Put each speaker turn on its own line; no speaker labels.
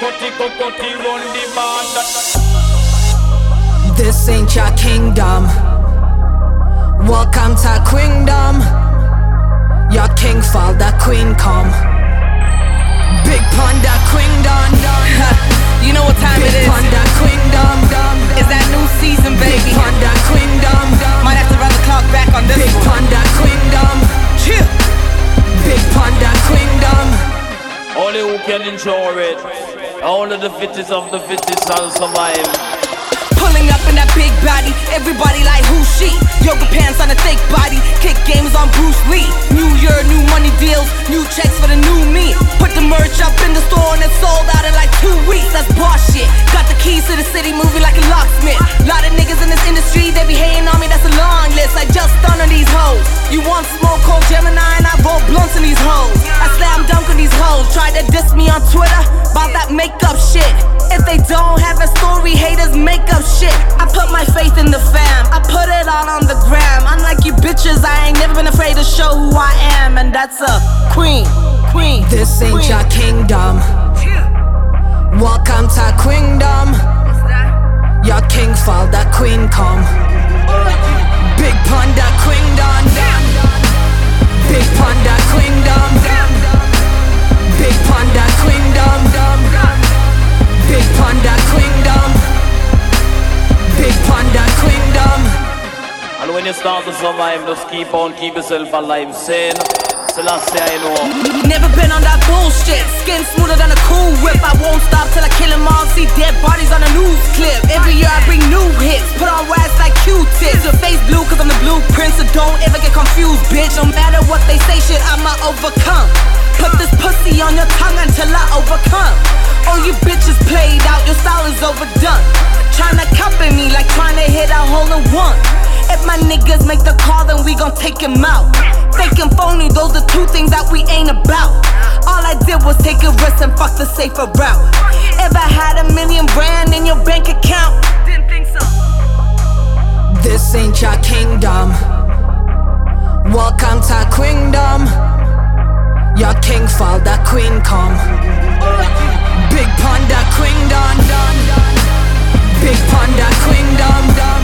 run the band.
This ain't your kingdom. Welcome to Queendom. Your king fall, the queen come. Big panda Queendom.
You know what time it is.
Big panda Queendom.
It's that new season, baby.
Big panda Queendom.
Might have to run the clock back on this
Big
one.
panda Queendom.
Chill.
Big panda Queendom.
Only who can endure it. Only the fittest of the fittest shall survive.
Pulling up in that big body, everybody like who she? Yoga pants on a thick body, kick games on Bruce Lee. New year, new money deals, new checks for the new me. Put the merch up in the store and it's sold out in like 2 weeks. That's boss shit. Got the keys to the city, moving like a locksmith. Lot of niggas in this industry, they be hating on me, that's a long list. I just stun on these hoes. You want smoke, cold Gemini, and I roll blunts in these hoes. I slam dunk on these hoes. Try to diss me on Twitter about that makeup shit. If they don't have a story, haters make up shit. I put my faith in the fam, I put it all on the gram. Unlike you bitches, I ain't never been afraid to show who I am. And that's a queen.
This ain't
queen.
your kingdom. Welcome to Queendom. Your king fall, the queen come. Big panda Queendom. Big panda Queendom. Big panda Queendom. Big panda Queendom. Big panda Queendom.
And when you start to survive, just keep yourself alive. Saying, Selassie, I know.
Never been on that bullshit. Skin smoother than a cool whip. I won't stop till I kill them all. See dead bodies on a news clip. Every year I bring new hits. Put on wax like Q-tips. Your face blue cause I'm the blueprint. So don't ever get confused, bitch. No matter what they say, shit, I'ma overcome. Put this pussy on your tongue until I overcome. All you bitches played out, your style is overdone. Tryna copy me like tryna hit a hole in one. If my niggas make the call, then we gon' take him out. Fake and phony, those are two things that we ain't about. All I did was take a risk and fuck the safer route. Ever had $1 million brand in your bank account? Didn't think so.
This ain't your kingdom. Welcome to Queendom. Your king fall, the queen come. Big panda Queendom. Big panda Queendom.